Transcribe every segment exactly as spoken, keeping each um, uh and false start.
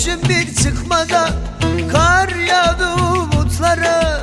düşmüşüm bir çıkmaza, kar yağdı umutlara.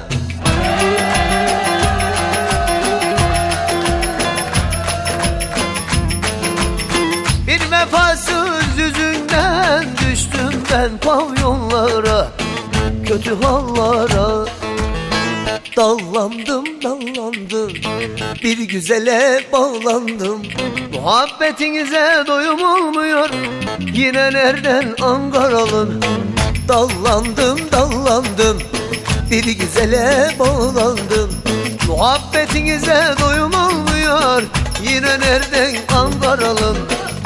Bir vefasız yüzünden düştüm ben pavyonlara, kötü hallara. Dallandım dallandım, bir güzele bağlandım. Muhabbetinize doyum olmuyor, yine nereden Ankaralım. Dallandım dallandım, bir güzele bağlandım. Muhabbetinize doyum olmuyor, yine nereden Ankaralım.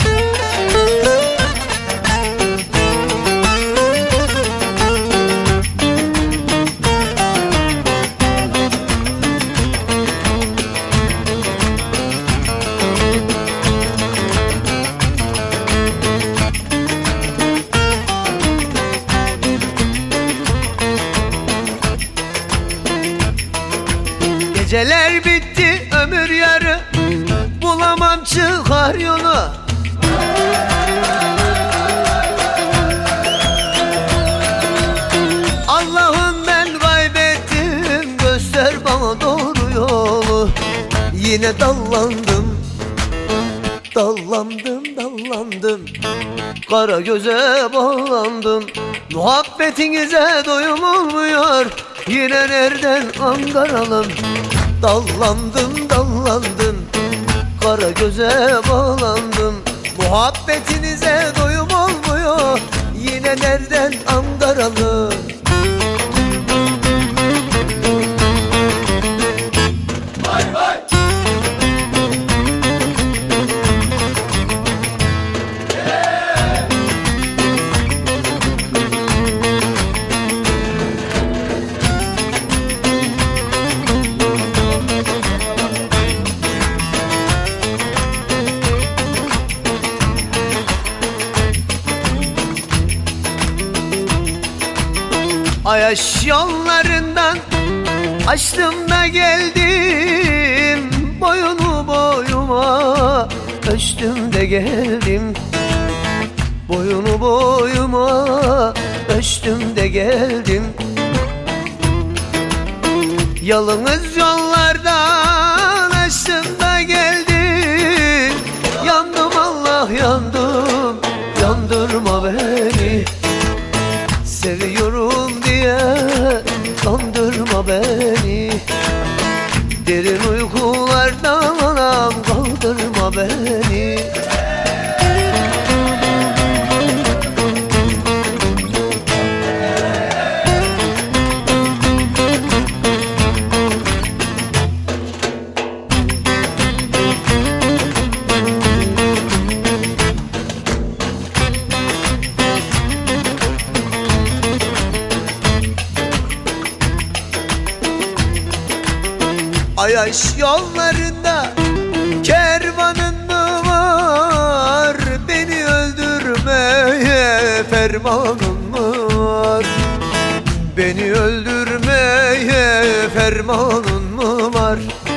Geceler bitti ömür yarı, bulamam çıkar yolu. Allah'ım ben kaybettim, göster bana doğru yolu. Yine dallandım, dallandım, dallandım, kara göze bağlandım. Muhabbetinize doyum olmuyor, yine nereden Ankaralım. Dallandım dallandım, kara göze bağlandım. Muhabbetinize doyum olmuyor, yine nereden Ankaralım. Vay vay. Ayaş yollarından açtım da geldim, boyunu boyuma ölçtüm de geldim. Boyunu boyuma ölçtüm de geldim. Yalnız yollardan açtım da geldim. Yandım Allah yandım, yandırma beni. Seviyorum diye kandırma beni. Derin uykulardan anam kaldırma beni. Ayaş yollarında kervanın mı var? Beni öldürmeye fermanın mı var? Beni öldürmeye fermanın mı var?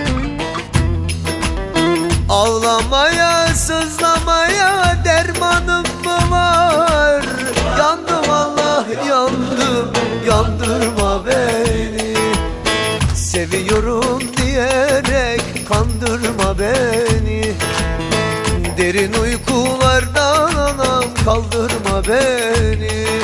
Ağlamaya, sızlamaya dermanım mı var? Yandım Allah yandım, yandırma beni. Seviyorum diyerek kandırma beni. Derin uykulardan anam kaldırma beni.